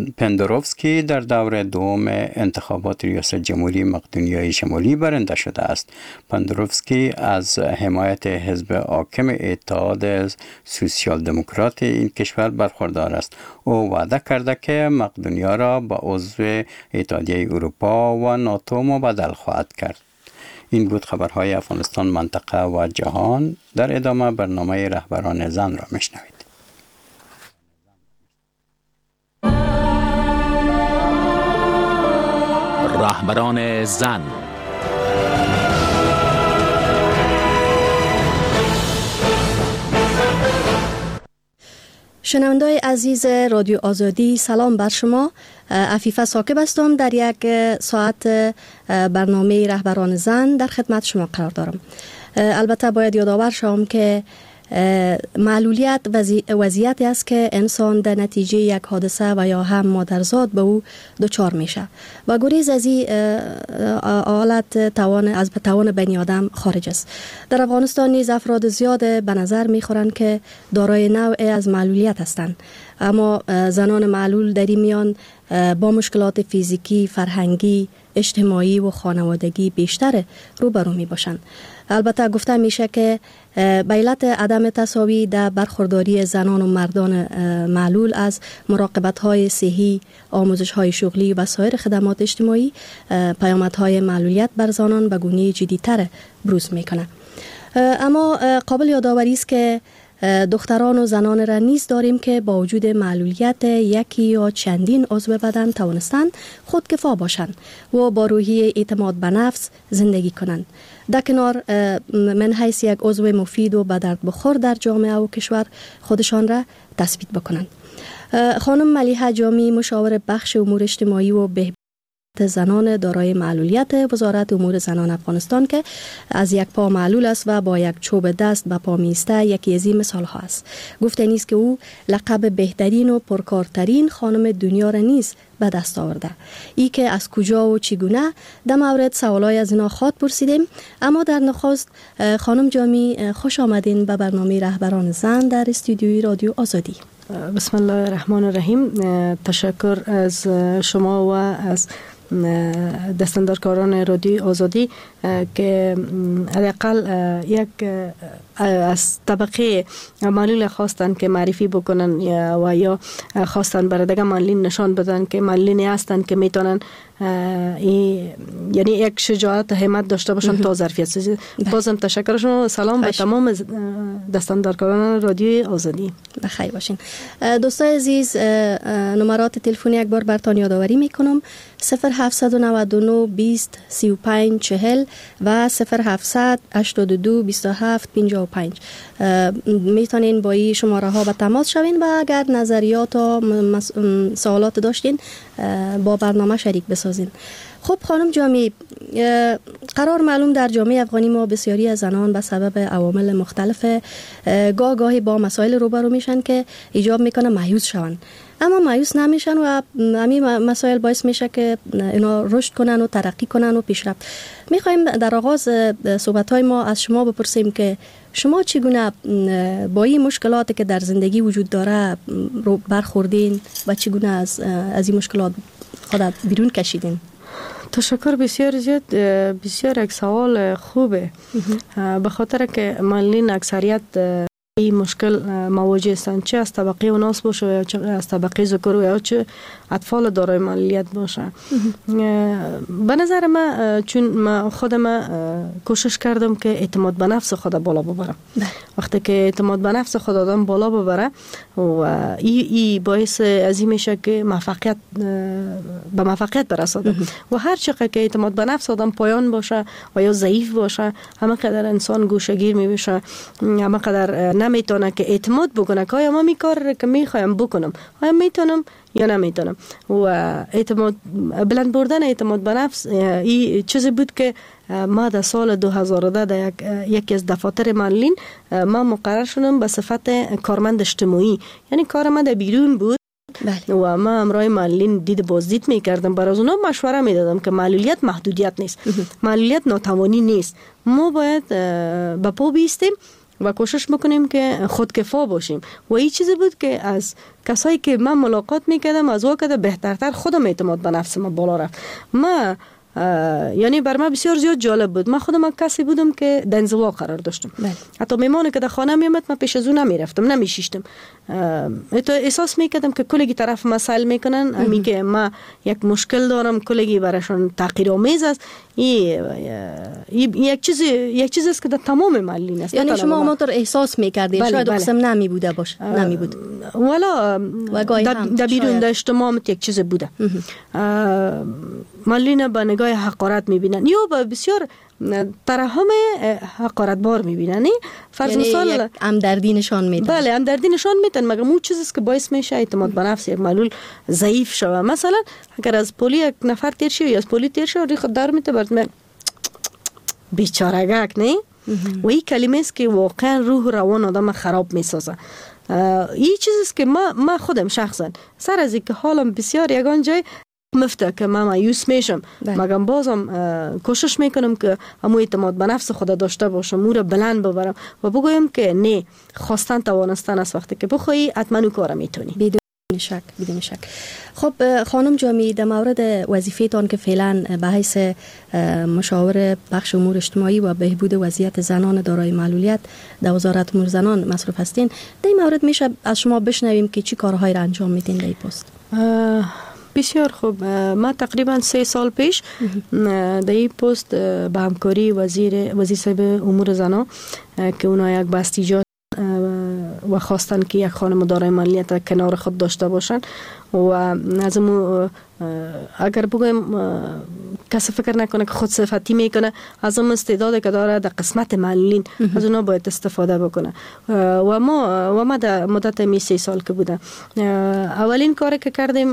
پندروفسکی در دور دوم انتخابات ریاست جمهوری مقدونیای شمالی برنده شده است. پندروفسکی از حمایت حزب حاکم اتحاد سوسیال دموکرات این کشور برخوردار است. او وعده کرده که مقدونیا را به عضو اتحادیه اروپا و ناتو مبادله خواهد کرد. این بود خبرهای افغانستان، منطقه و جهان. در ادامه برنامه رهبران زن را میشنوید. رهبران زن. شنونده‌های عزیز رادیو آزادی، سلام بر شما. عفیفه ثاقب هستم. در یک ساعت برنامه رهبران زن در خدمت شما قرار دارم. البته باید یادآور شوم که معلولیت وضعیتی است که انسان در نتیجه یک حادثه و یا هم مادرزاد به او دچار میشه و گریز از این حالت توان بنی آدم خارج است. در افغانستان نیز افراد زیاد به نظر میخورند که دارای نوع از معلولیت هستند، اما زنان معلول در این میان با مشکلات فیزیکی، فرهنگی، اجتماعی و خانوادگی بیشتر روبرو می باشند. البته گفته میشه که به علت عدم تساوی در برخورداری زنان و مردان معلول از مراقبت‌های صحی، آموزش‌های شغلی و سایر خدمات اجتماعی، پیامدهای معلولیت بر زنان به گونه جدی‌تر بروز میکنه. اما قابل یادآوری است که دختران و زنان را نیز داریم که با وجود معلولیت یکی یا چندین عضو بدن توانستند خودکفا باشند و با روحیه اعتماد به نفس زندگی کنند، در کنار من حیث یک عضو مفید و به درد بخور در جامعه و کشور خودشان را تثبیت بکنند. خانم ملیحه جامی، مشاور بخش امور اجتماعی و بهبود زنان دارای معلولیت وزارت امور زنان افغانستان که از یک پا معلول است و با یک چوب دست به پا میسته، یکی از این مثال ها است. گفتنی است که او لقب بهترین و پرکارترین خانم دنیا را نیز به دست آورده. ای که از کجا و چگونه در مورد سوالای از اینا خواد پرسیدیم. اما در نخست خانم جامی، خوش آمدین به برنامه رهبران زن در استودیوی رادیو آزادی. بسم الله الرحمن الرحیم. تشکر از شما و از دستاندارکاران رادیو آزادی که حداقل یک از طبقه معلول خواستن که معرفی بکنن و یا خواستن برای دیگه معلولین نشان بدن که معلولینی هستن که میتونن یعنی یک شجاعت همت داشته باشن تا ظرفیت سازی. بازم تشکر شما. سلام به تمام دستاندارکاران رادیو آزادی. بخیر باشین. دوستای عزیز، نمرات تلفنی یک بار براتون یادآوری میکنم: 0799 20 35 40 و 0700 82 27 55. میتونین با این شماره ها به تماس شوین و اگر نظریات و سوالات داشتین با برنامه شریک بسازین. خب خانم جامی، قرار معلوم در جامعه افغانی ما بسیاری از زنان به سبب عوامل مختلف گاهی با مسائل روبرو میشن که ایجاب میکنه مایوس شون، اما مایوس نمیشن و همین مسائل باعث میشه که اینا رشد کنن و ترقی کنن و پیشرفت. میخوایم در آغاز صحبت‌های ما از شما بپرسیم که شما چگونه با این مشکلاتی که در زندگی وجود داره رو برخوردین و چگونه از این مشکلات خودت بیرون کشیدین؟ تشکر. بسیار زیاد، بسیار یک سوال خوبه، به خاطر که معلولین اکثریت این مشکل مواجه هستند، چه از طبقه اوناس باشه یا چه از طبقه ذکر یا چه اطفال دارای معلولیت باشه. به نظر من، چون من خودم کوشش کردم که اعتماد به نفس خود بالا ببرم. وقتی که اعتماد به نفس خود آدم بالا ببره و این باعث از این میشه که به موفقیت برسه. و هر چقدر که اعتماد به نفس آدم پایان باشه و یا ضعیف باشه، همه قدر انسان گوشه‌گیر میشه، همه قدر نمیتونه که اعتماد بکنه که آیا من می کار که میخوایم بکنم آیا میتونم یا نمیتونم. و اعتماد بلند بردن اعتماد به نفس این چیزی بود که ما در سال 2010 در یکی از دفاتر معلولین ما مقرر شدم به صفت کارمند اجتماعی، یعنی کار من در بیرون بود. بله. و ما امرای معلولین دید بازدید میکردم، برای اونا مشوره میدادم که معلولیت محدودیت نیست، معلولیت ناتوانی نیست، ما باید به پا بیستیم و کوشش میکنیم که خودکفا باشیم. و این چیزی بود که از کسایی که من ملاقات میکردم از وقت بهترتر خودم اعتماد به نفس ما بالا رفت. ما یعنی بر من بسیار زیاد جالب بود. من خودم کسی بودم که در انزوا قرار داشتم. حتی میمونه که در خانه میامد من پیش از اون نمیرفتم، نمیشیشتم. احساس میکردم که کلگی طرف مسائل میکنن، میگه ما یک مشکل دارم، کلگی براشون تحقیرآمیز است. یک چیز است که در تمام معلولین است. یعنی شما همونطور احساس میکردید شاید قسم نمیبوده باشه، نمیبود ولا در بیرون در اجتماع یک چیز بوده. معلولین با نگاه حقارت میبینن یا با بسیار ترحم حقارت بار میبینن. فرض مثال یک همدردی نشان میدن. بله، همدردی نشان میدن، مگر اون چیزی است که باعث میشه اعتماد به نفس یک معلول ضعیف شوه. مثلا اگر از پلی یک نفر تیر شه یا از پلی تیر شه ریخ دار میته برات بیچاره‌گک نه. و این کلمه است که واقعا روح و روان آدم خراب میسازه. این چیزی است که ما خودم شخصا سر از اینکه حالم بسیار یگان جای مفته که من مایوس میشم، مگر بازم کوشش میکنم که همو اعتماد به نفس خود داشته باشم، او را بلند ببرم و بگویم که نه، خواستن توانستن است. وقتی که بخوایی حتما اون کار میتونی. بدون شک. خب خانم جامی، در مورد وظیفه‌تان که فعلا به حیث مشاور بخش امور اجتماعی و بهبود وضعیت زنان دارای معلولیت در وزارت امور زنان مصروف هستین، در این مورد میشه از شما بشنویم که چی کارهایی را انجام میدین در این پست؟ بسیار خوب. ما تقریبا 3 سال پیش در این پست به همکاری وزیر صاحب امور زنان که اونا یک بستیجات و خواستن که یک خانم دارای معلولیت کنار خود داشته باشن و از اگر بگویم کسی فکر نکنه که خود صفتی میکنه، از اون استعداد که داره در قسمت معلولین از اونا باید استفاده بکنه. و ما در مدت 3 سال که بودم اولین کاری که کردیم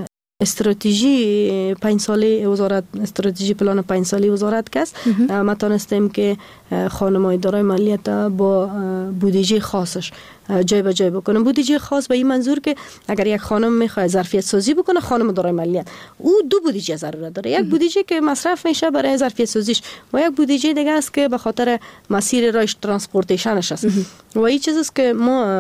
استراتژی 5 ساله وزارت، استراتژی پلان 5 ساله وزارت کس ما تونستیم که خانم‌های دارای معلولیت با بودجه خاصش جای به جای بکنم. بودجه خاص به این منظور که اگر یک خانم میخواد ظرفیت سازی بکنه، خانم دارای معلولیت، او 2 بودجه ضرورت داره. یک بودجه که مصرف میشه برای ظرفیت سازیش و یک بودجه دیگه است که به خاطر مسیر رایش ترانسپورتیشنش است. و این چیزی است که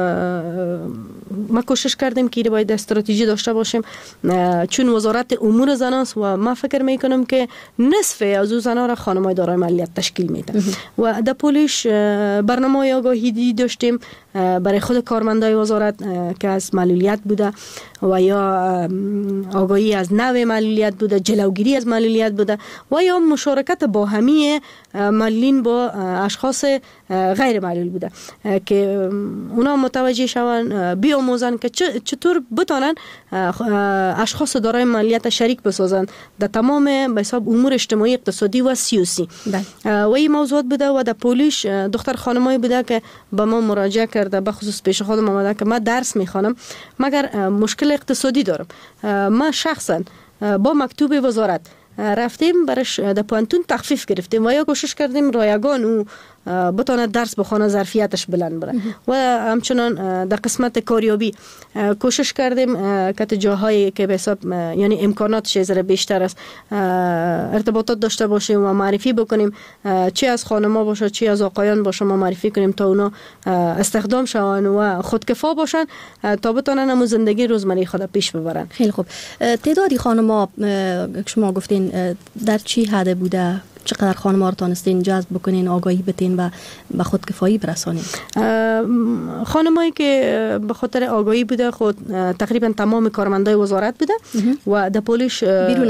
ما کوشش کردیم که باید استراتژی داشته باشیم، چون وزارت امور زنان است و ما فکر میکنم که نصف از زنان را خانم‌های دارای معلولیت تشکیل میدن. و در پولیش برنامه آگاهی داشتیم برای خود کارمندای وزارت که از معلولیت بوده و یا آگاهی از نوع معلولیت بوده، جلوگیری از معلولیت بوده و یا مشارکت با همه معلولین با اشخاص غیر معلول بوده که اونا متوجه شون، بیاموزن که چطور بتونن اشخاص دارای معلولیت شریک بسازن در تمام به حساب امور اجتماعی، اقتصادی و سیاسی. و این موضوعات بوده و در پولیش دختر خانمایی بوده که به ما مراجعه کرده، به خصوص پیش خودم آمده که من درس میخوانم مگر مشکل اقتصادی دارم. ما شخصا با مکتوب وزارت رفتیم برش در پانتون تخفیف گرفتیم و یا کوشش کردیم رایگان او بتونه درس بخونه، ظرفیتش بلند بره. و همچنان در قسمت کاریابی کوشش کردیم که جاهایی که به حساب یعنی امکاناتش ذره بیشتر است ارتباطات داشته باشیم و معرفی بکنیم، چه از خانم‌ها باشه چه از آقایان باشه، ما معرفی کنیم تا اونا استخدام شون و خودکفا باشن تا بتونن هم زندگی روزمره خود پیش ببرن. خیلی خوب. تعدادی خانم‌ها شما گفتین در چی حد بوده؟ چقدر خانم‌ها رو تونستین جذب بکنین، آگاهی بتین و به خودکفایی برسانین؟ خانمایی که به خاطر آگاهی بوده خود تقریبا تمام کارمندای وزارت بوده و در پولیش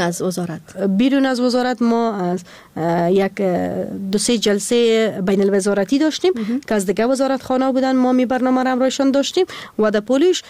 بیرون از وزارت ما از یک 2-3 جلسه بین الوزارتی داشتیم که از دیگه وزارت خانه بودن، ما می برنامه را همراهشان داشتیم و در پولیش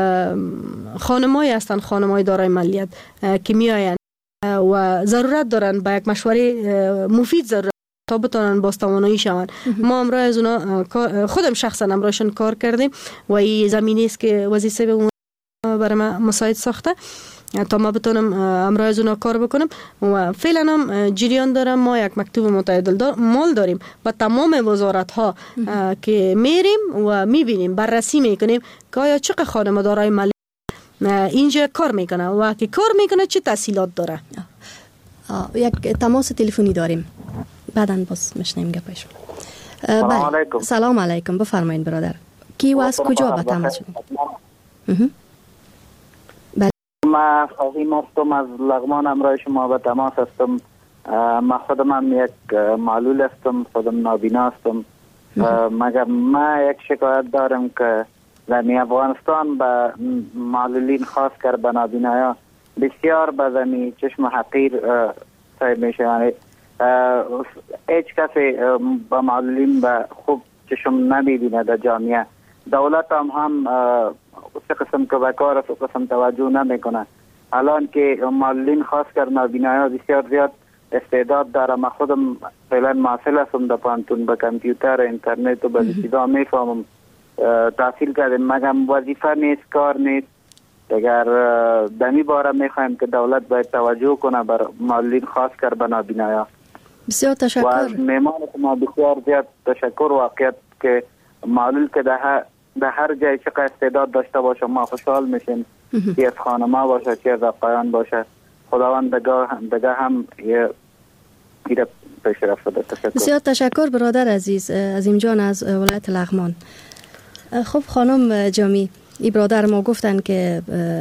خانمایی هستن، خانمای دارای معلولیت که میآیند و ضرورت دارن به یک مشوره مفید ضرورت تا بتونن باز توانایی شون. ما امروز از اونا خودم شخصا امروزشون کار کردیم و این زمینه است که وزیر صاحب برای ما مساعد ساخته تا ما بتونم امروز از اونا کار بکنم و فعلا هم جریان دارم. ما یک مکتوب متعادل مال داریم و تمام وزارت ها که میریم و میبینیم، بررسی میکنیم که آیا چقدر خانم دارای مالی اینجا کار میکنه و که کار میکنه چه تحصیلات داره. یک تماس تلفنی داریم، بعداً باز میشنیم گپش. سلام علیکم. سلام علیکم، بفرمایید برادر. کی و از کجا به تماس شدید؟ ما فهیم هستم، از لغمان همراه شما به تماس هستم. ما خودم یک معلول هستم، خودم نابینا هستم، مگر ما یک شکایت دارم که در افغانستان به معلولین خاص کرد به نابینایا بسیار به زمین چشم حقیر صاحب میشه. هیچ کسی به معلولین به خوب چشم نمیبینه در جامعه. دولت هم سه قسم که به کار است و قسم توجه نمیکنه. الان که معلولین خاص کرد نابینایا بسیار زیاد استعداد داره. من خودم فعلا محصل هستم در پانتون، به کامپیوتر اینترنت و به چیزا میفهمم. تحصیل کردم، مگم وظیفه نیست، کار نیست. اگر دمی باره میخوایم که دولت باید توجه کنه بر معلولین خاص کرد به نابینایا. بسیار تشکر. و از میمان ما بسیار زیاد تشکر. واقعیت که معلول که در هر جای چقدر استعداد داشته باشه ما خوشحال میشیم، چه از خانما باشه چه از آقایان باشه. خداوند دگاه هم یه پیره پیش رفته. تشکر. بسیار تشکر برادر عزیز، عظیم جان از ولایت لغمان. خب خانم جامی، این برادر ما گفتن که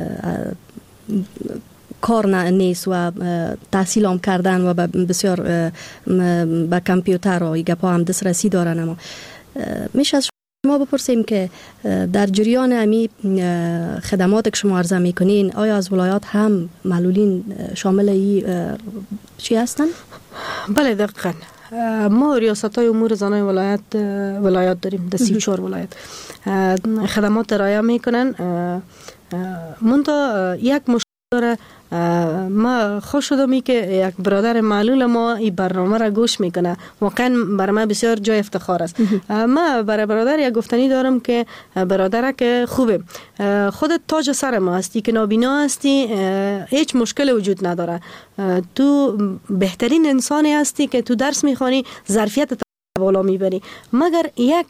کار نیست و تحصیل هم کردن و بسیار به کامپیوتر و گپا هم دسترسی دارن. اما میشه از شما بپرسیم که در جریان امی خدمات که شما عرضه میکنین، آیا از ولایات هم معلولین شامل چی هستن؟ بله دقیقاً. ما ریاست های امور زنان ولایات داریم در 34 ولایت. خدمات رعایت میکنن. منتها یک مشکل داره. ما خوش شدم که یک برادر معلول ما این برنامه را گوش میکنه. واقعا برای ما بسیار جای افتخار است. ما برای برادر یک گفتنی دارم که برادر که خوبه، خودت تاج سر ما هستی که نابینا هستی، هیچ مشکل وجود نداره. تو بهترین انسانی هستی که تو درس میخوانی، ظرفیت بالا میبری. مگر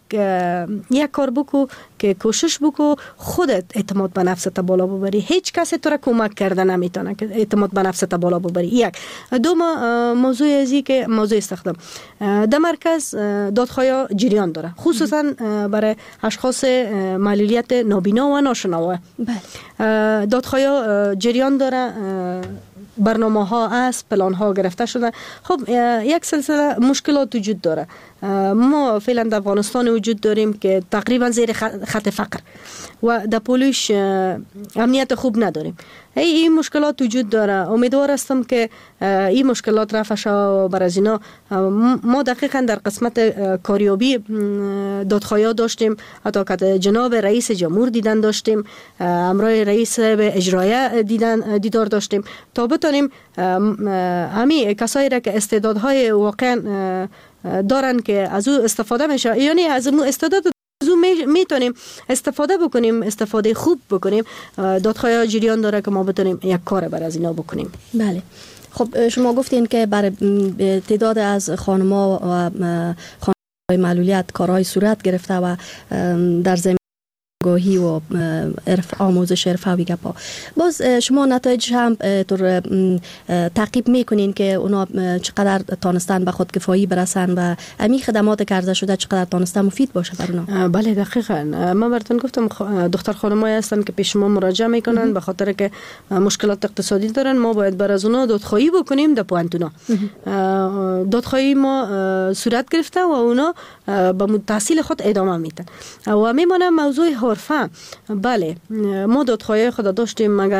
یک کار بکو که کوشش بکو خودت اعتماد به نفست بالا ببری. هیچ کسی تو را کمک کرده نمیتونه که اعتماد به نفست بالا ببری. یک. دوم موضوع ازی که موضوع استخدام در مرکز دادخواهی جریان داره، خصوصا برای اشخاص معلولیت نابینا و ناشنوا. دادخواهی جریان داره، برنامه ها است، پلان ها گرفته شده. خب یک سلسله مشکلات وجود داره. ما فعلا در افغانستان وجود داریم که تقریبا زیر خط فقر و در پولش امنیت خوب نداریم. این مشکلات وجود داره. امیدوار هستم که این مشکلات رفع شود. بر از اینا ما دقیقا در قسمت کاریابی دادخواهی داشتیم، حتی که جناب رئیس جمهور دیدن داشتیم، همراه رئیس اجرایه دیدار داشتیم تا بتونیم همین کسایی را که استعدادهای واقعا دارن که از او استفاده میشه، یعنی از اون استعداد از او میتونیم استفاده بکنیم، استفاده خوب بکنیم. دادخواهی جریان داره که ما بتونیم یک کار بر از اینا بکنیم. بله. خب شما گفتین که برای تعداد از خانم‌ها و خانم‌های معلولیت کارهای صورت گرفته و در زمین گاهی و آموزش حرفه‌ای گپا. باز شما نتایج هم طور تعقیب میکنین که اونا چقدر تانستن به خود کفایی برسن و امی خدمات که عرضه شده چقدر تانستن مفید باشه بر اونا؟ بله دقیقاً. من براتون گفتم دختر خانمایی هستن که پیش ما مراجعه میکنن به خاطر که مشکلات اقتصادی دارن. ما باید بر از اونا دادخواهی بکنیم در پوانتونا. دادخواهی ما صورت گرفته و اونا به تحصیل خود ادامه میدن و میمونه موضوع حرفه. بله ما دادخواهی خود داشتیم، مگر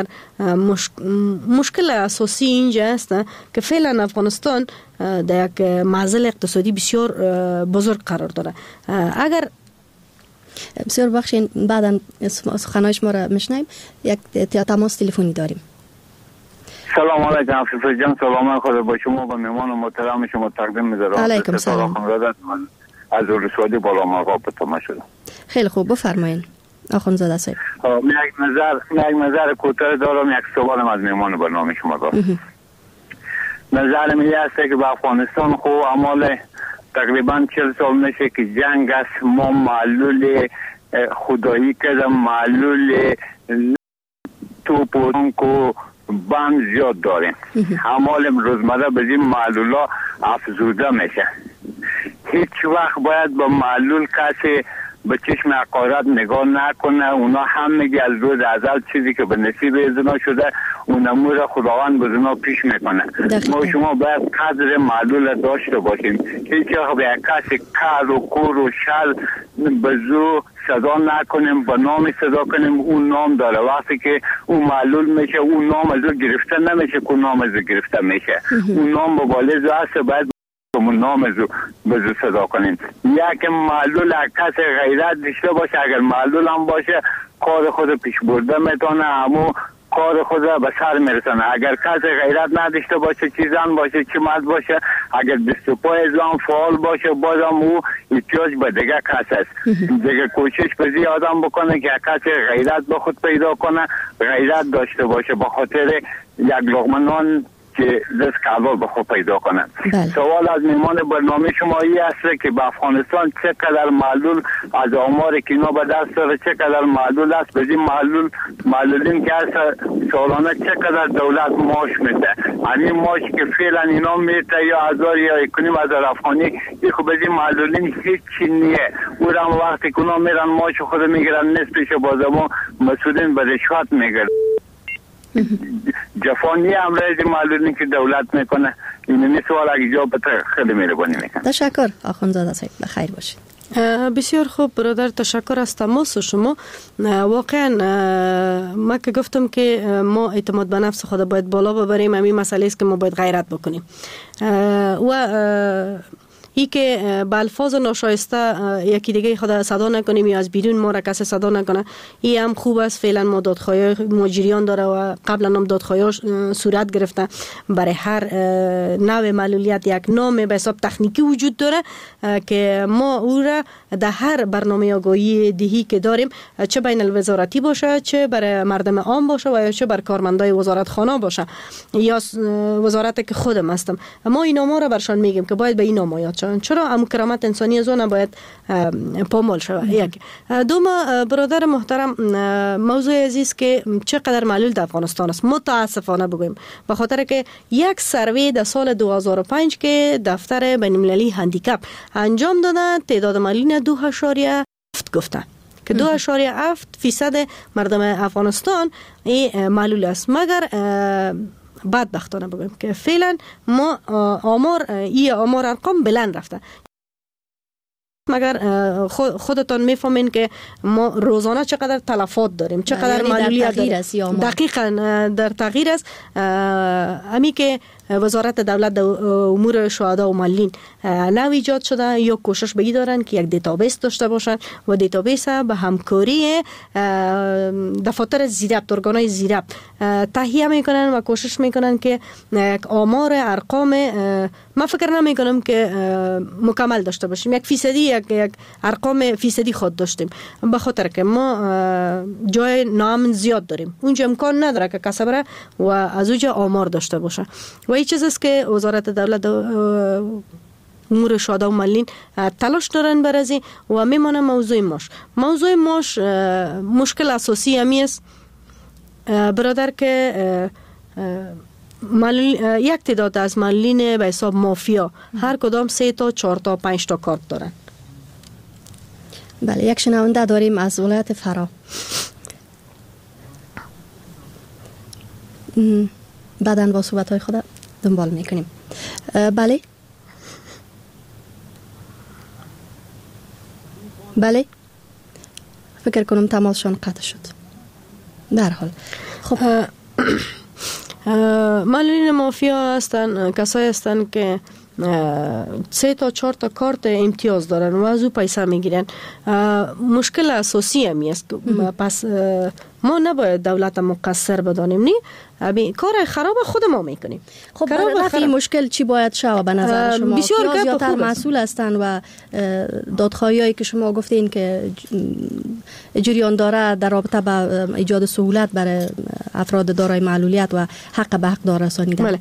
مشکل اساسی اینجا است که فعلا افغانستان در یک معضل اقتصادی بسیار بزرگ قرار داره. اگر بسیار بخشین بعدا سخنهای شما را میشنیم. یک تماس تلفنی داریم. سلام علیکم عفیفه جان، سلام خدا با شما و مهمان محترم شما تقدیم می‌ذارم. علیکم سلام. از رسوایی بالا مقام به تماشا شدم. خیلی خوب، بفرمایید آخوندزاده صاحب. یک نظر کوتاه دارم، یک سوالم از مهمان برنامه شما دارم. نظر من است که به افغانستان خو اعمال تقریبا 40 سال میشه که جنگ است. ما معلول خدایی کردم، معلول توپ و تانک و بم زیاد داریم. اعمال روزمره به این معلولا افزوده میشه. هیچ وقت باید با معلول کسی به چشم حقارت نگاه نکنه. اونا هم میگه از روز ازل چیزی که به نصیب ازنا شده اون امور خداوند به اونا پیش میکنه. ما شما باید قدر معلول داشته باشیم. هیچ وقت به کسی کار و کور و شل به زور صدا نکنیم، به نام صدا کنیم. اون نام داره، وقتی که اون معلول میشه اون نام از او گرفته نمیشه که اون نام از او گرفته میشه. اون نام مبالغ هست، باید اون نام از او به صدا کنیم. یک معلول کسی غیرت داشته باشه، اگر معلول هم باشه کار خود پیش برده میتونه، همو کار خود به سر میرسونه. اگر کسی غیرت نداشته باشه، چی زن باشه چی مرد باشه، اگر دست و پای اسلام فعال باشه، بازم او احتیاج به دیگه کس است. دیگه کوشش بزی آدم بکنه که کسی غیرت به خود پیدا کنه، غیرت داشته باشه، به خاطر یک لقمه نان که دست کعبه به خود پیدا کنه. سوال از میمان برنامه شما ای است که به افغانستان چقدر معلول از آمار که اینا به دست داره چقدر معلول است؟ به این معلولین که هست سالانه چقدر دولت معاش میده؟ همین معاش که فعلا اینا میده یا 1000 یا 1500 افغانی، این خب به این معلولین هیچ چی نیه. او هم وقتی که اونا میرن معاش خود میگیرن نصفش بازم مسئولین به رشوت میگیرن. جفانی امراض معلولین که دولت میکنه. این سوال اگه جواب بده خیلی مهربانی میکنم. تشکر آخوندزاده صاحب، بخیر باشید. بسیار خوب برادر، تشکر از تماس شما. واقعا ما که گفتم که ما اعتماد به نفس خود باید بالا ببریم، همین مسئله است که ما باید غیرت بکنیم و ای که با الفاظ ناشایسته یکی دیگه خدا صدا نکنیم یا از بیرون ما را کسی صدا نکنه، این هم خوب است. فعلا ما دادخواهی مجریان داره و قبلا هم دادخواهی صورت گرفته. برای هر نوع معلولیت یک نام به حساب تکنیکی وجود داره که ما او را در هر برنامه آگاهی دهی که داریم، چه بین الوزارتی باشه، چه برای مردم عام باشه و یا چه بر کارمندای وزارت خانه باشه یا وزارت که خودم هستم، ما این نام را برشان میگیم که باید به این نام یاد شون. چرا هم کرامت انسانی از اون باید پامال شود. یک دوم برادر محترم، موضوع عزیز که چقدر معلول در افغانستان است متاسفانه بگویم، به خاطر که یک سروی در سال 2005 که دفتر بین المللی هندیکاپ انجام دادن، تعداد معلولین 2.7 گفتن که 2.7% مردم افغانستان این معلول است. مگر بدبختانه بگویم که فعلا ما آمار ارقام بلند رفته. مگر خودتان میفهمین که ما روزانه چقدر تلفات داریم، چقدر معلولیت داریم. دقیقاً در تغییر است. امی که وزارت دولت امور شهدا و معلولین نو ایجاد شده یا کوشش به این دارن که یک دیتابیس داشته باشن و دیتابیس به همکاری دفاتر زیربط، ارگانهای زیربط تهیه میکنن و کوشش میکنن که آمار ارقام من فکر نمی کنم که مکمل داشته باشیم. 1% یک ارقام فیصدی خود داشتیم، به خاطر که ما جای نام زیاد داریم، اونجا امکان نداره که کسی بره و از اونجا آمار داشته باشه. و این چیز است که وزارت دولت امور شهدا و معلولین تلاش دارن برازی و میمانه موضوع ماش مشکل اساسی همی است برادر که یک تعداد از معلولین به حساب مافیا هر کدام 3 تا 4 تا 5 تا کارت دارن. بله، یک شنونده داریم از ولایت فرا. بعداً با صحبت‌های خود دنبال میکنیم. بله فکر کنم تماسشان قطع شد. در حال خب معلولین مافیا هستن کسایی هستن که 3 تا 4 تا کارت امتیاز دارن و از او پیسه میگیرن. مشکل اساسی همی است. پس ما نباید دولت مقصر بدانیم، نی کار خراب خود ما میکنیم. خب رفع مشکل چی باید شود به نظر شما؟ بسیار زیادتر مسئول هستن و دادخواهی که شما گفتین که جریان داره در رابطه با ایجاد سهولت برای افراد دارای معلولیت و حق به حق دار رسانیدن. بله،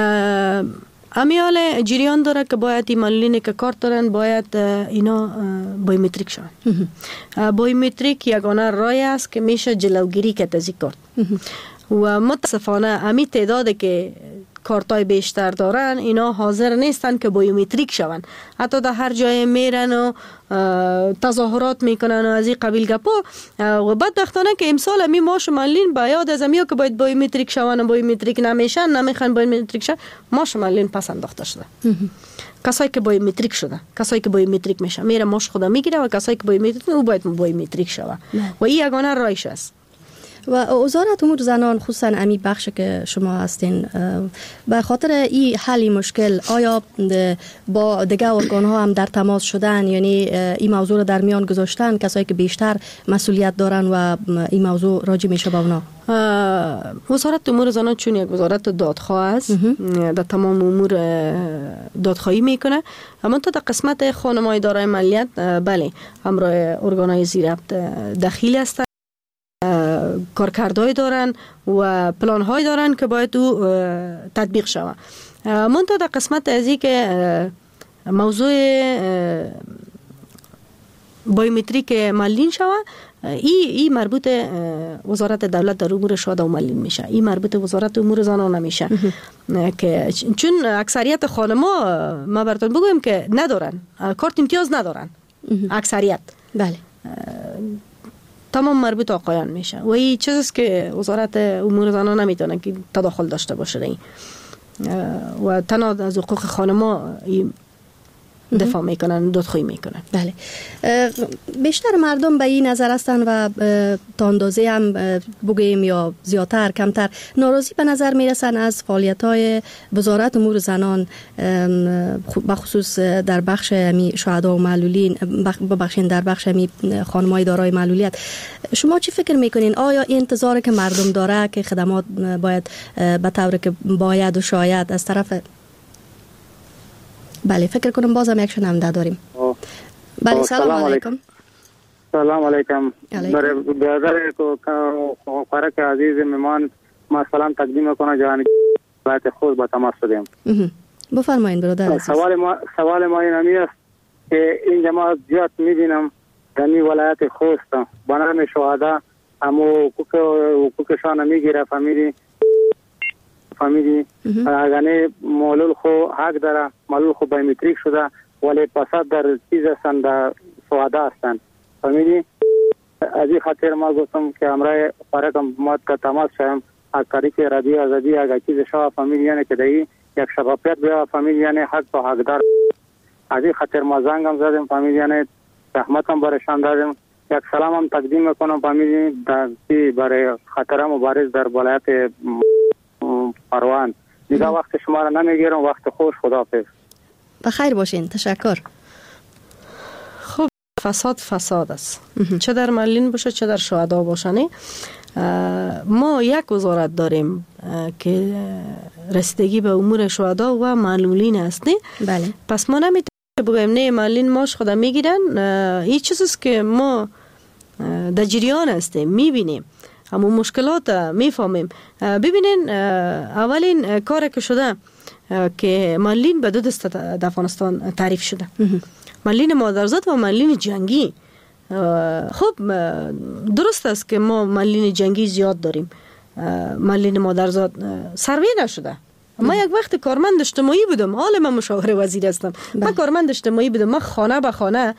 امیال جریان داره که باید این معلولینی که کارت دارن باید اینا بایومتریک شون. بایومتریک یگانه راه است که میشه جلوگیری کرد از این کارت. و متاسفانه امی تعداد که کارتای بیشتر دارن اینا حاضر نیستن که بیومتریک شون. حتی در هر جای میرن و تظاهرات میکنن و از این قبیل گپا و بدبختانه که امسال می ماش ملین با یاد از امیا که باید بیومتریک شون و بیومتریک نمیشن نمیخوان بیومتریک شون ماش ملین پس انداخته شده. کسایی که بیومتریک شده کسایی که بیومتریک میشه میره ماش خدا میگیره و کسایی که بیومتریک او باید بیومتریک شوه و این یگانه رایش است. و وزارت امور زنان خصوصا امی بخش که شما هستین به خاطر این حل مشکل آیا با دیگه ارگان ها هم در تماس شدن یعنی این موضوع رو در میان گذاشتن کسایی که بیشتر مسئولیت دارن و این موضوع راجع میشه با اونا؟ وزارت امور زنان چون یک وزارت دادخواه است در تمام امور دادخواهی میکنه اما تا در قسمت خانم‌های دارای مالیات بله همراه ارگان‌های زیر دخیل هستند کارکردهای دارن و پلان‌های دارن که باید او تطبیق شود. منتها در قسمت ازی که موضوع بایومتریک ملین شود این مربوط وزارت دولت در امور شهدا و ملین میشه. این مربوط وزارت امور زنان نمیشه که چون اکثریت خانم‌ها ما براتون بگویم که ندارن کارت امتیاز ندارن اکثریت. بله تمام مربوط آقایان میشه و این چیزیست که وزارت امور زنان نمیتونه که تداخل داشته باشه و تنها از حقوق خانم‌ها دفاع میکنن دادخواهی میکنن. بله بیشتر مردم به این نظر هستن و تا اندازه هم بگیم یا زیادتر کمتر ناراضی به نظر میرسن از فعالیت‌های وزارت امور زنان بخصوص در بخش شهدا و معلولین ببخشید در بخش خانم‌های دارای معلولیت. شما چی فکر میکنین آیا این انتظاری که مردم داره که خدمات باید به طوری که باید و شاید از طرف بله فکر کنم بازم یک شنونده داریم. بله سلام علیکم. سلام علیکم. برادر فرق عزیز مهمان ما سلام تقدیم میکنم جان بات خود با تماس شدیم. بفرمایید برادر. سوال ما این است که این جماعت زیاد میبینم در این ولایت خوست بنام شهدا اما حقوقشان میگیره فامیلی اگه معلول خو حق داره معلول خو بایومتریک شده ولی پس در چیز هستن در شهدا هستن فامیلی از این خاطر ما گفتم که امرای فرقم ما تماس شدم از طریق رادیو آزادی اگه چیز شما فامیلی یعنی که دایی یک شفافیت به فامیلی یعنی حق و حقدار از این خاطر ما زنگم زدم فامیلی یعنی رحمتم برشان دادم یک سلام هم تقدیم میکنم فامیلی برای خاطر مبارز در ولایت پروان. دیگه وقت شما را نمیگیرم وقت خوش خداحافظ. بخیر باشین تشکر. خب فساد است چه در ملین باشه چه در شهدا باشه ما یک وزارت داریم که رسیدگی به امور شهدا و معلولین است بله پس ما نمیتونیم بگیم نه معلولین ماش خدا میگیرن این چیزیست که ما در جریان هستیم میبینیم اما مشکلات میفهمیم. ببینین اولین کار که شده که ملین به دو دسته در افغانستان تعریف شده ملین مادرزاد و ملین جنگی. خب درست است که ما ملین جنگی زیاد داریم ملین مادرزاد سروی نشده. ما یک وقت کارمند اجتماعی بودم حالا من مشاور وزیر هستم من کارمند اجتماعی بودم من خانه به خانه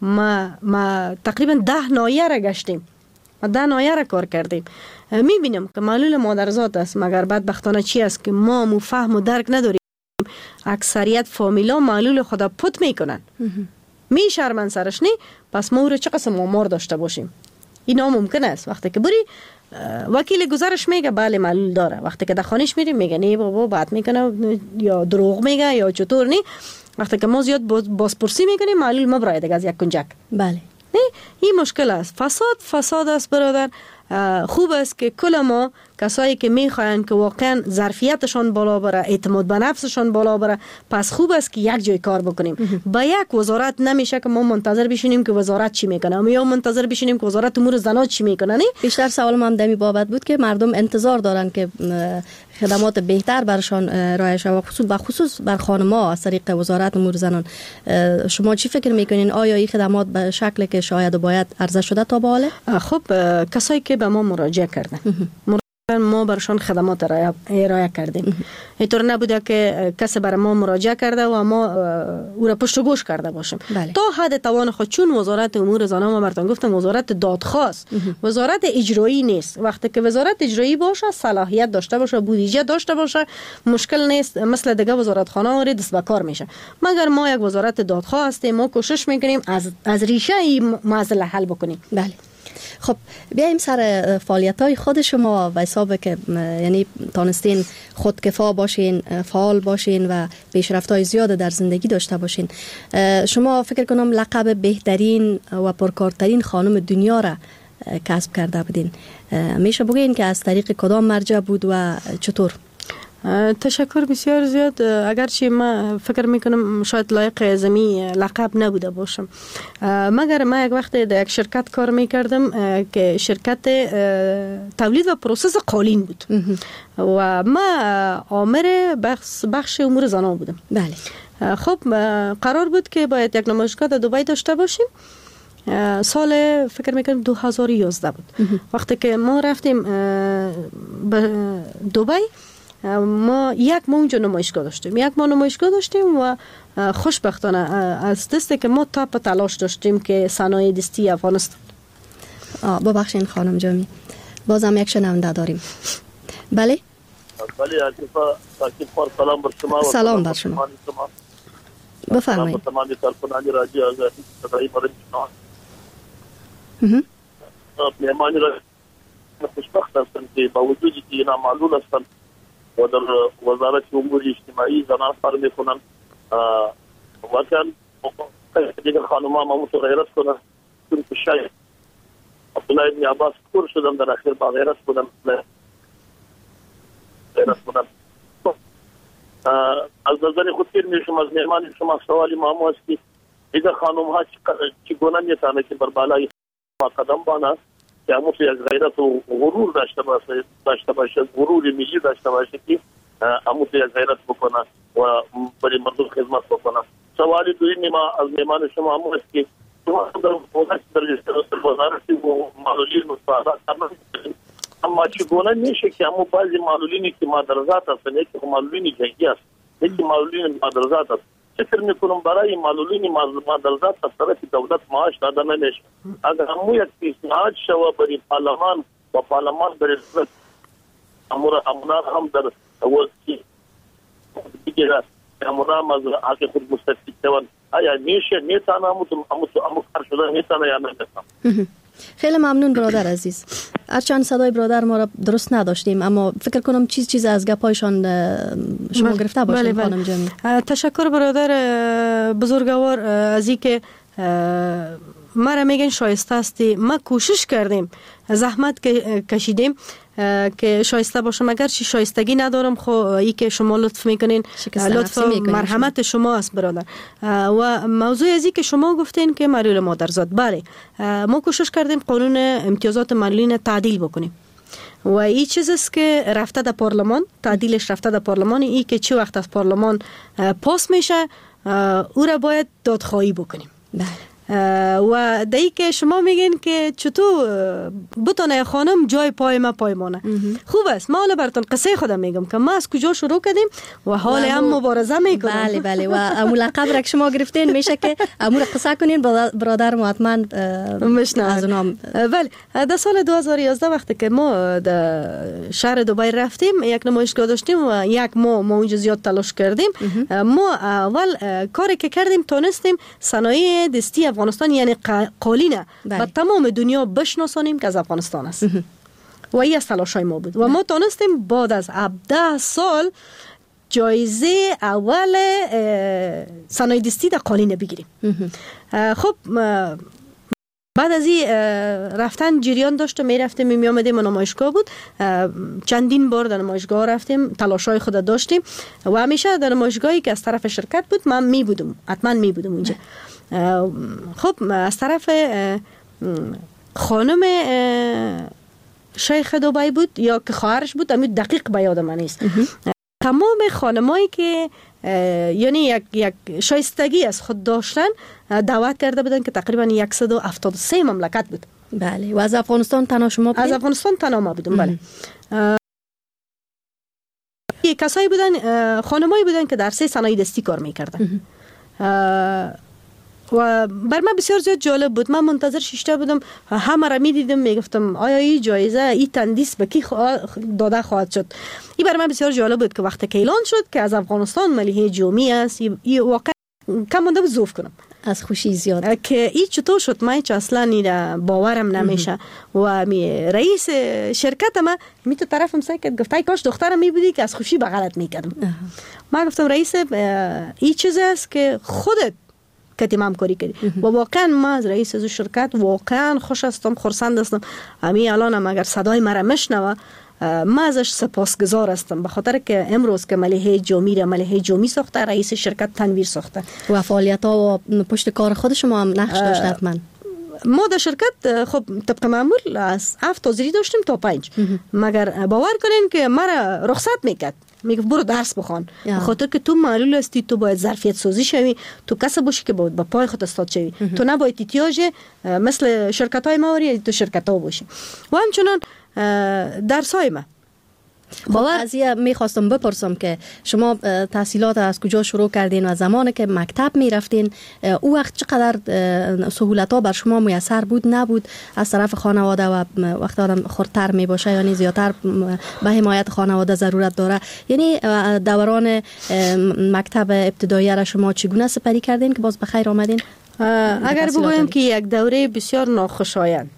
ما تقریبا 10 ناحیه را گشتیم ما 10 ناحیه را کار کردیم میبینم که معلول مادرزاد است مگر بدبختانه چی است که ما مو فهم و درک نداریم اکثریت فامیلا معلول خدا پت میکنن میشرمن سرش نی پس ما رو چه قسم آمار داشته باشیم این ناممکن است. وقتی که بری وکیل گزارش میگه بله معلول داره وقتی که در خانهش میریم میگه نه بابا بد میکنه یا دروغ میگه یا چطور نی وقتی که ما زیاد بازپرسی میکنیم معلول ما برای دیگه از یک کنجک. بله این مشکل است. فساد است برادر. خوب است که کل ما کسایی که میخواین که واقعا ظرفیتشان بالا بره اعتماد به نفسشان بالا بره پس خوب است که یک جای کار بکنیم. با یک وزارت نمیشه که ما منتظر بشینیم که وزارت چی میکنه یا منتظر بشینیم که وزارت امور زنان چی میکنه. بیشتر سوال من دمی بابت بود که مردم انتظار دارن که خدمات بهتر برشان ارائه شود و خصوص بر خانم‌ها از طریق وزارت امور زنان. شما چی فکر میکنین آیا این خدمات به شکلی که شاید و باید عرضه شده تا به حال؟ خب کسایی که به ما مراجعه کردن ما برشان خدمات ارائه کردیم. اینطور نبوده که کسی برای ما مراجعه کرده و ما او را پشت و گوش کرده باشیم. بله. تا حد توان خود، چون وزارت امور زنان ما براتون گفتم وزارت دادخواست، وزارت اجرایی نیست. وقتی که وزارت اجرایی باشه، صلاحیت داشته باشه، بودجه داشته باشه، مشکل نیست، مثل دیگه وزارتخانه ها دست به کار میشه. مگر ما یک وزارت دادخواه هستیم، ما کوشش میکنیم از ریشه این مسئله حل بکنیم. بله. خب بیایم سر فعالیت‌های خود شما و حساب که یعنی تانستین خودکفا باشین، فعال باشین و پیشرفت‌های زیاد در زندگی داشته باشین. شما فکر کنم لقب بهترین و پرکارترین خانم دنیا را کسب کرده بودین. میشه بگین که از طریق کدام مرجع بود و چطور؟ تشکر بسیار زیاد. اگرچه ما فکر میکنم شاید لایق زمی لقب نبوده باشم، مگر ما یک وقت در یک شرکت کار میکردم که شرکت تولید و پروسس قالین بود و ما آمر بخش امور زنان بودم. بله. خب قرار بود که باید یک نمایشگاه در دبی داشته باشیم. سال فکر میکنم 2011 بود. وقتی که ما رفتیم به دبی، ما یک ماه اونجا نمایشگاه داشتیم و خوشبختانه از دسته که ما تا تلاش داشتیم که صنایع دستی افغانستان. ببخشید خانم جامی، بازم یک شنونده داریم. بله عاطفه ساکن سلام بر شما. سلام بر شما. بفرمایید. تمام کارکنان رادیو آزادی صدای برای شما. مهمانی را خوشبخت هستم که با وجودی که اینا معلول هستن و در وزارت امور اجتماعی زنان کار میکنن، واقعا دیگه خانوما ما تو غیرت کنن، چون که شاید عبدالله ابن عباس کور شدم در اخیر با غیرت کنم. از نظر خود پیر میشم از مهمان شما سوالی معمول است که دیگه خانوم ها چگونه میتونه که بر بالای قدم بانه که همون یک غیرت و غرور داشته باشه، غرور ملی داشته باشه که همون یک غیرت بکنه و برای مردم خدمت بکنه. سوالی دویی ما از مهمان شما همون است که شما در وزارت و معلولین مصاحبت کردن، اما چگونه میشه که همون بعضی معلولینی که مادرزاد هستن، یکی معلولین جنگی است، یکی معلولین مادرزاد است، فکر میکنم برای معلولین مادرزاد از طرف دولت معاش داده نمیشه. اگر همون یک پیشنهاد شوه برای پارلمان و پارلمان برای رسالت امونا هم در وقتی دیگه است امونا هم از حق خود مستفید شوند، آیا میشه میتانه امو کار شده میتانه یا نمیتانه؟ خیلی ممنون برادر عزیز. هرچند صدای برادر ما را درست نداشتیم، اما فکر کنم چیز از گپایشان شما گرفته باشید. خانم جامی تشکر برادر بزرگوار از اینکه مرا میگن شایسته هستی. ما کوشش کردیم، زحمت کشیدیم که شایسته باشم، اگر چی شایستگی ندارم، خب ای که شما لطف میکنین، لطف مرحمت شما است برادر. و موضوع ازی که شما گفتین که معلول مادرزاد، بله ما کوشش کردیم قانون امتیازات معلولین تعدیل بکنیم و این چیز است که رفته در پارلمان، تعدیلش رفته در پارلمان. ای که چه وقت از پارلمان پاس میشه او را باید دادخواهی بکنیم. بله. و دایی که شما میگین که چطور بتونه خانم جای پای ما پایمانه، خوب است. ما حالا براتون قصه خودم میگم که ما از کجا شروع کردیم و حال هم مبارزه میکنیم. بله بله. و امو لقب را که شما گرفتین میشه که امو را قصه کنین برادر حتما از اونام. بله در سال 2011 وقتی که ما در شهر دبی رفتیم، یک نمایشگاه داشتیم و یک ما اونجا زیاد تلاش کردیم. ما اول کاری که کردیم تونستیم صنایع دستی افغانستان یعنی قالینه و تمام دنیا بشناسانیم که از افغانستان است و این از تلاشای ما بود و ما تونستیم بعد از 17 سال جایزه اول صنایع دستی در قالینه بگیریم. خب بعد از این رفتن جریان داشت، می رفتیم می آمدیم، نمایشگاه بود، چندین بار در نمایشگاه رفتیم، تلاشای خود داشتیم و همیشه در نمایشگاهی که از طرف شرکت بود من می بودم، حتما می بودم اونجا. خب از طرف خانم شیخ دبی بود یا که خواهرش بود، اما دقیق به یادم نیست. تمام خانمایی که یعنی یک شایستگی از خود داشتن دعوت کرده بودن که تقریبا 173 مملکت بود بله. و از افغانستان تنها شما بودین؟ از افغانستان تنها ما بودم. بله. کسایی بودن، خانمایی بودن که در 3 صنایع دستی کار میکردن و بر من بسیار زیاد جالب بود. من منتظر شیشته بودم، همه را میدیدم، میگفتم آیا این جایزه، این تندیس به کی داده خواهد شد. این بر من بسیار جالب بود که وقتی که اعلان شد که از افغانستان ملیحه جومی است، این واقعا کم مونده بود ذوف کنم از خوشی زیاد که این چطور شد. من چه اصلا این باورم نمیشه. و رئیس شرکت من تو طرفم سکت گفت ای کاش دخترم می بودی که از خوشی بغلت میکردم. من گفتم رئیس این چیزی است که خودت کتیم کاری کردی و واقعا ما از رئیس از شرکت واقعا خوش هستم، خرسند هستم. همین الانم اگر صدای مرا مشنوه ما ازش سپاسگزار هستم، به خاطر که امروز که ملیحه جومی ساخته، رئیس شرکت تنویر ساخته و فعالیت‌ها و پشت کار خود شما هم نقش داشته حتما. ما در شرکت خب طبق معمول از 7 حاضری داشتیم تا 5 مگر باور کنین که مرا رخصت میکرد، میگفت برو درس بخوان، به خاطر که تو معلول هستی، تو باید ظرفیت سازی شوی، تو کس باشی که باید با پای خود استاد شوی، تو نباید احتیاج مثل شرکت های ماوری تو شرکت ها باشی. و همچنان درسای ما از این میخواستم بپرسم که شما تحصیلات از کجا شروع کردین و زمانی که مکتب میرفتین او وقت چقدر سهولت ها بر شما میسر بود نبود از طرف خانواده و وقت آدم خردتر میباشه یعنی زیادتر به حمایت خانواده ضرورت داره، یعنی دوران مکتب ابتدایی را شما چگونه سپری کردین که باز بخیر آمدین؟ اگر بگویم که یک دوره بسیار ناخوشایند.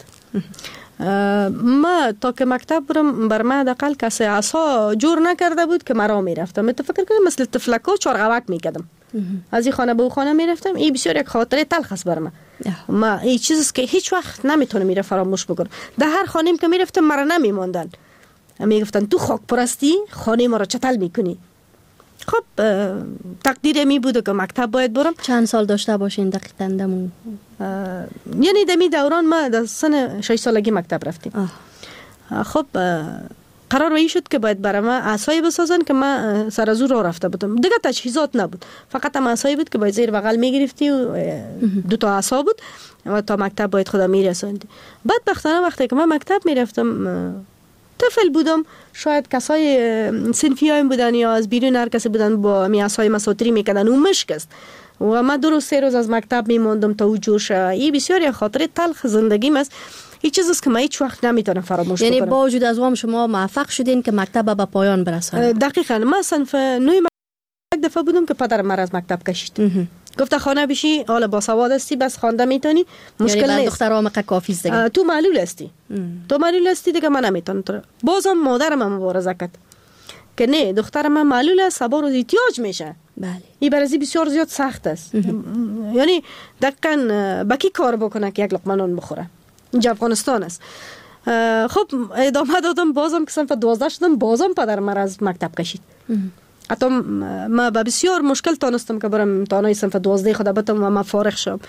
ما تا که مکتب برم بر من دقل کسی عصا جور نکرده بود که مرا میرفتم. متفکر کنیم مثل تفلکا چارغوک میکردم، از این خانه به اون خانه میرفتم. این بسیار یک خاطره تلخ است بر من. این چیزی که هیچ وقت نمیتونه میره فراموش بکنم. در هر خانه‌ام که میرفتم مرا نمیموندن، میگفتن تو خاک پرستی خانه ما را چتل میکنی. خب تقدیر می بوده که مکتب باید برم. چند سال داشته باشین دقیقاً دمون؟ یعنی دمی دوران ما در سن 6 سالگی مکتب رفتیم. خب قرار وی شد که باید برای ما عصای بسازن که من سر از او راه رفته بودم. دیگه تجهیزات نبود، فقط هم عصایی بود که باید زیر بغل میگرفتی و 2 عصا بود و تا مکتب باید خدا میرسوندی. بعد بختانه وقتی که من مکتب میرفتم طفل بودم، شاید کسای صنفی هایم بودن یا از بیرون هر کسی بودن با میاسای مساطری میکردن، اون مشک است و من 2 روز 3 روز از مکتب میموندم تا او جور شه. این بسیار یک خاطره تلخ زندگیم است. این چیزی است که من هیچ وقت نمیتونم فراموش کنم. یعنی با وجود از وام شما موفق شدین که مکتب به پایان برسانید؟ دقیقاً. من صنف 9 یک دفعه بودم که پدرم مرا از مکتب کشید. گفت خانه بشی، حالا با سواد هستی، بس خوانده میتونی، مشکل نیست. یعنی دخترها مقدار کافی است دیگه. تو معلول هستی دیگه من نمیتونم. بازم مادرم مبارزه کرد که نه دخترم من معلول است، سبا روز احتیاج میشه. بله. این برازی بسیار زیاد سخت است. یعنی دقیقاً با کی کار بکنه که یک لقمه نان بخوره؟ اینجا افغانستان است. خب ادامه دادم، بازم که صنف 12 شدم، بازم پدرم مرا از مکتب کشید. حتی ما با بسیار مشکل تانستم که برم امتحانای صنف 12 خدا بتم و ما فارغ شم.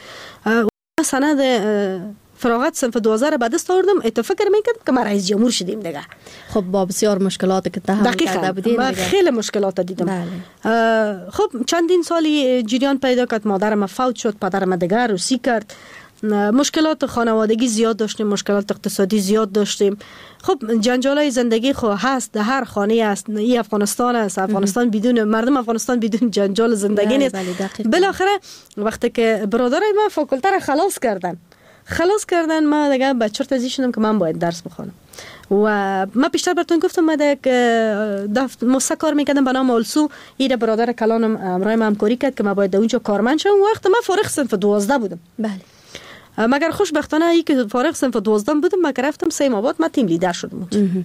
سند فراغت صنف 12 را به دست آوردم. فکر میکردم که ما رئیس جمهور شدیم دیگه. خب با بسیار مشکلاتی که تحمل کرده بودین. من خیلی مشکلات دیدم. بله. خب چندین سالی جریان پیدا کرد، مادرم فوت شد، پدرم دیگه روسی کرد. مشکلات خانوادگی زیاد داشتیم، مشکلات اقتصادی زیاد داشتیم. خب جنجالای زندگی خو هست، در هر خانه است. این افغانستان است. افغانستان بدون مردم، افغانستان بدون جنجال زندگی نیست. بالاخره وقتی که برادرای من فاکولته را خلاص کردن ما دیگه به چرت ازی شدم که من باید درس بخونم. و من پیشتر براتون گفتم من در موسسه کار میکردم به نام آلسو. این برادر کلانم همراه من همکاری کرد که من باید اونجا کارمند شم. وقت من فارغ صنف 12 بودم. بله. مگر خوشبختانه ای که فارغ صنف 12 بودم، مگر رفتم سیم آباد من تیم لیدر شدم.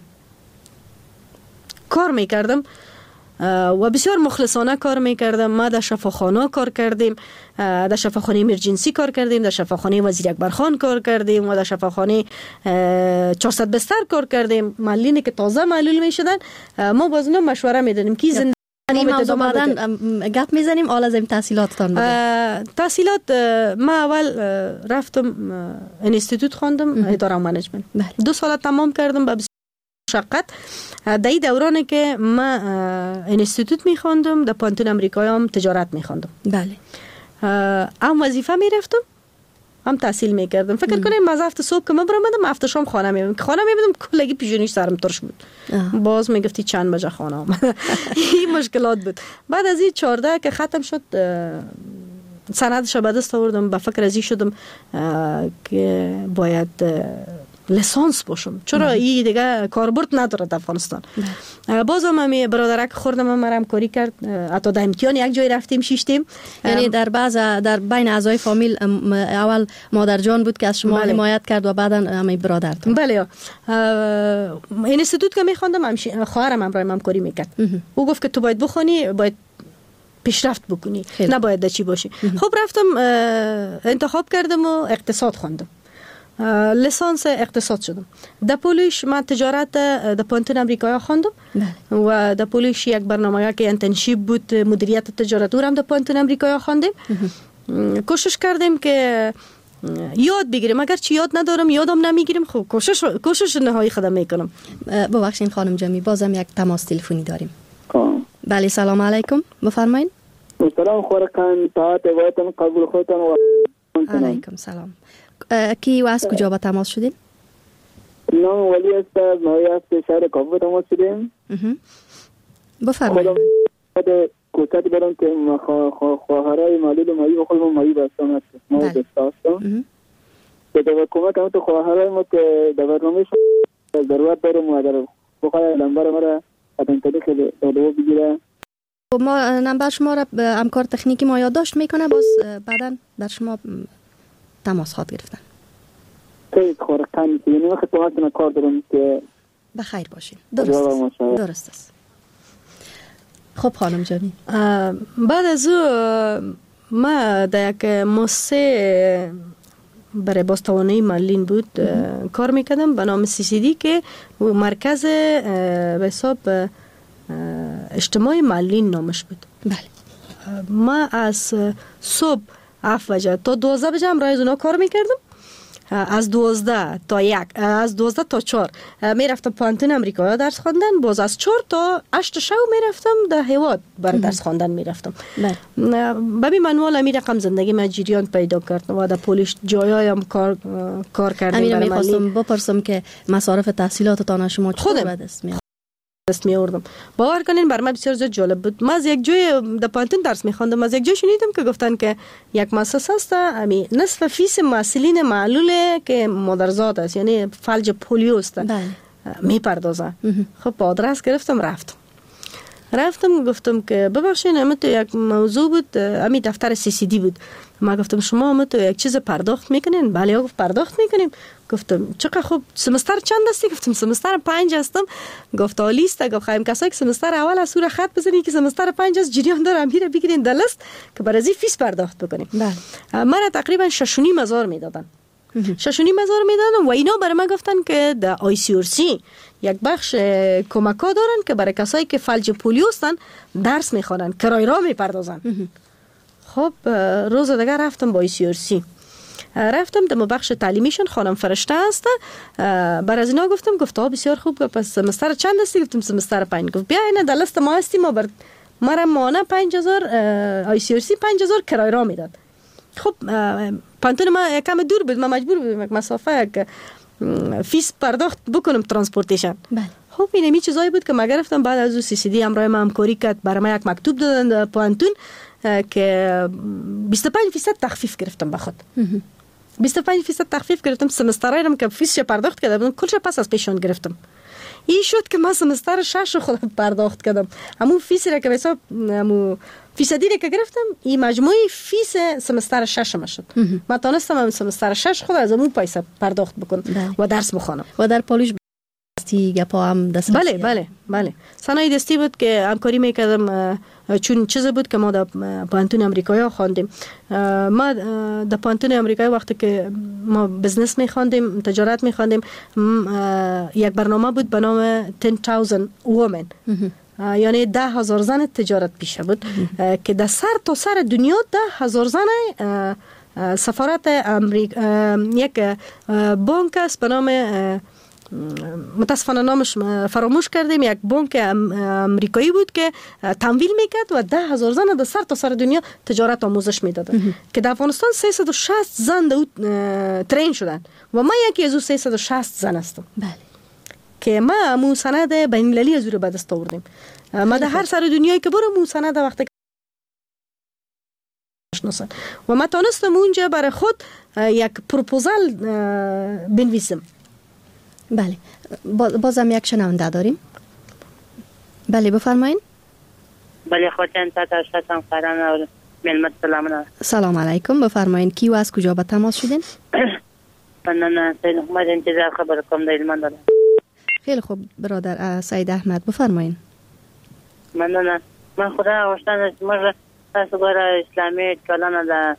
کار میکردم و بسیار مخلصانه کار میکردم. ما در شفاخانه کار کردیم، در شفاخانه ایمرجنسی کار کردیم، در شفاخانه وزیر اکبرخان کار کردیم و در شفاخانه 400 بستر کار کردیم. معلولینی که تازه معلول میشدن ما باز اونها مشوره میدادیم که زندگی این موضوع بعداً گپ میزنیم. حالا از این تحصیلاتتان بگید. تحصیلات ما اول رفتم انستیتوت خواندم، اداره و منیجمنت. 2 سال تمام کردم با مشقت. در این دورانی که من انستیتوت میخواندم، در پانتون امریکایی هم تجارت میخواندم. بله. هم وظیفه میرفتم هم تحصیل میکردم. فکر کنیم از هفته صبح که من برآمدم هفته شام خانه میبودم. خانه میبودم کلگی پیشونیش سرم ترش بود. باز میگفتی چند بجه خانه آمد. این مشکلات بود. بعد از این 14 که ختم شد سندش به دست آوردم. به فکر ازی شدم که باید لیسانس باشم، چرا این دیگه کاربرد نداره در افغانستان. بازم همی برادرک خوردم هم همکاری کرد، حتی در امتحان یک جای رفتیم شیشتیم. یعنی در بین اعضای فامیل اول مادر جان بود که از شما حمایت کرد و بعدا همین برادرتون. بله. اینستیتوت که میخواندم خواهرم همراه همکاری میکرد. او گفت که تو باید بخونی، باید پیشرفت بکنی، نباید در چی باشی. خب رفتم انتخاب کردم و اقتصاد خواندم. لیسانس اقتصاد شدم. در پولیش من تجارت در پانتون امریکایی خواندم و در پولیش یک برنامه که انترنشیپ بود مدیریت تجارت، رو هم در پانتون امریکایی خواندیم. کوشش کردیم که یاد بگیریم، اگر چی یاد ندارم یادم نمیگیرم. خب کوشش نهایی خودم میکنم. ببخشید خانم جمی، بازم یک تماس تلفنی داریم. بله سلام علیکم، بفرمایید. سلام خورکان، تاعت وایتن قبول خودتان و علیکم سلام. کی و از کجا با تماس شدین؟ نام ولی است، نوعی است، شهر کابل تماس شدیم. بفرمایید. خود کوتاهی برام که خواهرای معلول مایی و خودم مایی بستم است. ما دستاستم. که در حکومت هم تو خواهرای ما که در برنامه ضرورت دارم و در بخواه نمبر مرا اتنتری که دادو بگیره. ما نمبر شما را همکار تکنیکی ما یادداشت میکنه، باز بعدا در شما تماس خواهد گرفتن. خیلی خورکان، یعنی وقت تو هستن کار دارم که بخیر باشین. درست است. خب خانم جانی، بعد از او ما در یک مؤسسه برای بازتوانایی مالین بود کار میکردم به نام CCD که مرکز به حساب اجتماعی مالین نامش بود. بله. ما از صبح 7 بجه تا 12 بجه هم رای اونا کار میکردم. از 12 تا 4 میرفتم پانتون امریکا درس خواندن، باز از 4 تا 8 شب میرفتم در هیواد برای درس خواندن میرفتم. ببین منوال امی رقم زندگی من جریان پیدا کرد و در پولیش جایایم کار کردیم. برای میخواستم بپرسم که مصارف تحصیلاتتان شما چطور به دست میاد؟ دست می‌آوردم. باور کنین بر من بسیار زیاد جالب بود. من از یک جای در پانتون درس می‌خواندم، از یک جای شنیدم که گفتن که یک مؤسسه است، امی نصف فیس مسئولین معلول که مادرزاد است، یعنی فلج پولیو است، میپردازه. خب آدرس گرفتم رفتم گفتم که ببخشید اما تو یک موضوع بود، امی دفتر CCD بود. ما گفتم شما اما تو یک چیز پرداخت میکنین؟ بله گفت پرداخت میکنیم. گفتم چقدر خوب، سمستر چند هستی؟ گفتم سمستر 5 هستم. گفت عالی است. گفت خواهیم کسایی که سمستر اول از سور خط بزنین که سمستر 5 است جریان دارم میره بگیرین در لیست که برای از فیس پرداخت بکنیم. بله. من تقریبا 6,500 میدادن. 6,500 میدادن و اینا برای من گفتن که در ICRC یک بخش کمک‌ها دارن که برای کسایی که فلج پولیو هستن درس میخوانن، کرایه را میپردازن. خب روز دیگه رفتم با ICRC، رفتم در بخش تعلیمیشون، خانم فرشته هست. بر از اینا گفت بسیار خوب، پس سمستر چند هستی؟ گفتم سمستر 5. گفت بیا اینا در لیست ما هستی، ما بر مرا مانه 5,000 ICRC 5,000 کرایه را میداد. خب پانتون ما کم دور بود، ما مجبور بودم یک مسافه که فیس پرداخت بکنم ترانسپورتیشن. خب این می چیزایی بود که ما گرفتم. بعد از او CCD همراه ما همکاری کرد، برای ما یک مکتوب دادن پانتون که 25% تخفیف گرفتم به خود. 25% تخفیف گرفتم. سمسترایم که فیسش پرداخت کردم کلش پس از پیشون گرفتم. این شد که من سمستر 6 خودم پرداخت کردم. همون فیسی را که حساب همون فیصدی را که گرفتم، این مجموعی فیس سمستر 6 ما شد. من تونستم سمستر 6 خود از همون پیسه پرداخت بکنم و درس بخونم. و در پولیش دستی گپا هم دست. بله. صنایع دستی بود که همکاری میکردم، چون چیز بود که ما در پانتون امریکایی خواندیم. ما در پانتون امریکایی وقتی که ما بزنس میخواندیم، تجارت میخواندیم، یک برنامه بود به نام 10,000 women، یعنی 10,000 زن تجارت پیشه بود که در سر تا سر دنیا 10,000 زن سفارت امریکا، یک بانک است به نام متاسفانه نامش فراموش کردیم، یک بانک امریکایی بود که تمویل میکرد و 10,000 زن در سر تا سر دنیا تجارت آموزش میداد که در افغانستان 360 زن در ترین شدن و من یکی از اون 360 زن هستم. بله. که ما امو سند بین المللی از رو به دست آوردیم. ما در هر سر دنیایی که برم امو سند وقتی شناسن و ما تانستم اونجا برای خود یک پروپوزال بنویسم. بله. بازم یک شنونده داریم. بله بفرمایید. بله خودتان تاشتم فران ملمت سلام. سلام علیکم. بفرمایید کی و از کجا به تماس شدین؟ من سید احمد انتظار خبر کم دارم من دارم. خیلی خوب برادر سید احمد بفرمایید. من خدا آشنا شما تاسو ګوره اسلامي ټولنه د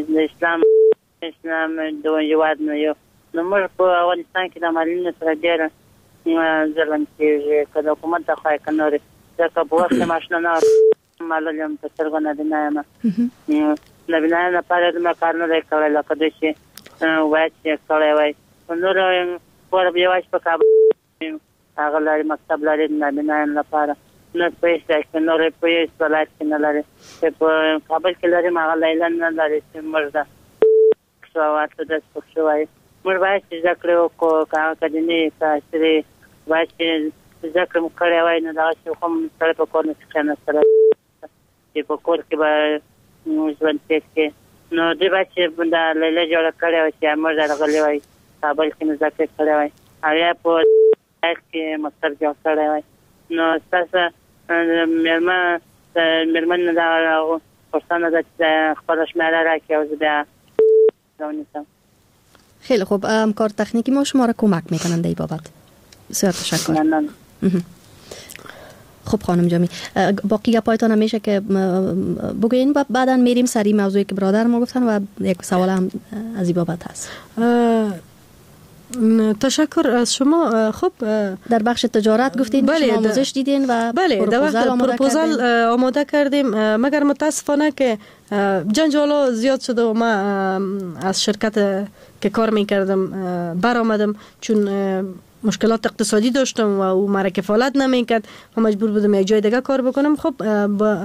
اسلام د هېواد نه یو نو موږ په افغانستان کې د معلولینو سره ډېره ظلم کېږي که د حکومت د خوا که نورې ځکه په وخت ماشینه نه معلول یم په سترګو نابینا یم نابینا یم لپاره دومره کار نه دی کړی لکه دوی چې باید چې کړی وای نور ګوره یوازې په کابل هغه لري مکتب لري د نابینا یم لپاره نه پوهېږي چې نورې په هېڅ ولایت کې نه لري چې په کابل کې لري هغه لیلا نه لري چې موږ ده ورته داسې پکښې وایي موږ باید چې زده کړې وکړو که هغه اکاډمي که عصري باید چې زده کړې مو کړې وای نو دغسې خو هم سړی په کور نشي کښېنستلی چې په کور کې به ژوند تېر کړي نو دوی باید چې دا لیلا جوړه کړې وای چې موږ راغلي وای کابل کې مو زده کړې کړې وای او یا په ولایت کې مکتب جوړ کړی وای نو ستاسو مېرمن نه دا پوښتنه ده چې خپله شمېره راکړي او زه بیا راونیسم. خیلی خوب کار تکنیکی ما شما را کمک میکنند در این بابت. بسیار تشکر. خب خانم جامی باقی گپایتان هم میشه که بگوین و بعدا میریم سری موضوعی که برادر ما گفتن و یک سوال هم از این بابت هست. تشکر از شما. خب در بخش تجارت گفتین بله آموزش دیدین و بله در وقت پروپوزال آماده کردیم مگر متاسفانه که جنجالا زیاد شده و ما از شرکت که کار میکردم برآمدم چون مشکلات اقتصادی داشتم و او مرا کفالت نمیکرد و مجبور بودم یک جای دیگه کار بکنم. خب با